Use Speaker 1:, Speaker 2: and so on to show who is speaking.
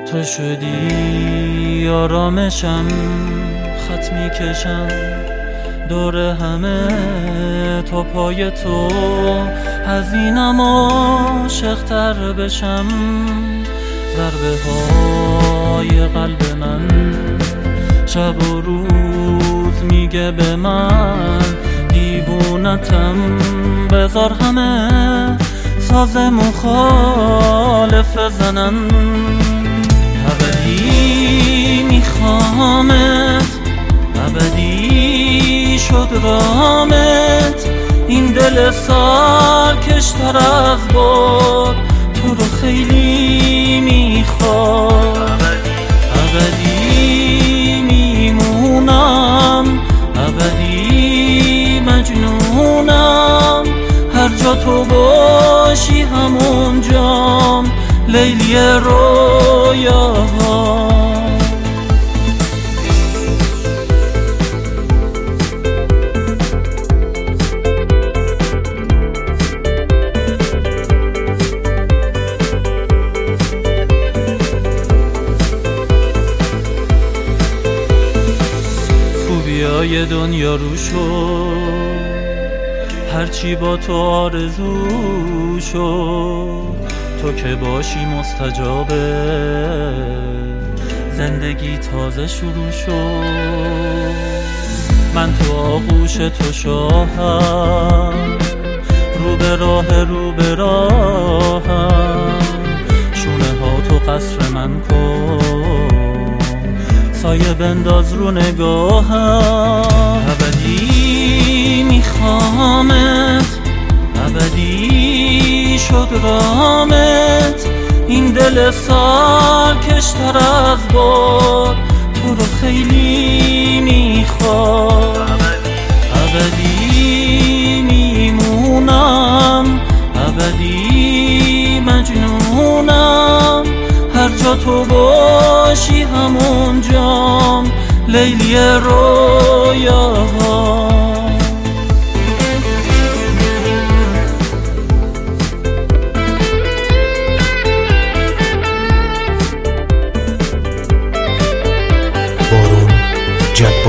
Speaker 1: تو شدی آرامشم، خط میکشم دور همه تا پای تو، حزینم عاشق‌تر بشم. ضربه های قلب من شب و روز میگه به من دیوونتم، بذار همه ساز مخالف زنن. ابدی میخوامت، ابدی شد رامت، این دل سالکشتر از باد تو رو خیلی میخواد. ابدی میمونم، ابدی مجنونم، هر جا تو باشی همونجام لیلی رویاها. خوبیای دنیا رو شد، هرچی با تو آرزو شد، تو که باشی مستجابه، زندگی تازه شروع شد. من تو آغوش تو شاهم، رو به راهم، شونه ها تو قصر من کن، سایه بنداز رو نگاهم. ابدی میخوامت، ابدی شد رامت، این دل سالکشتر از باد تو رو خیلی میخواد. ابدی میمونم، ابدی مجنونم، هر جا تو باشی همونجام لیلی رویاها.
Speaker 2: بارون جبار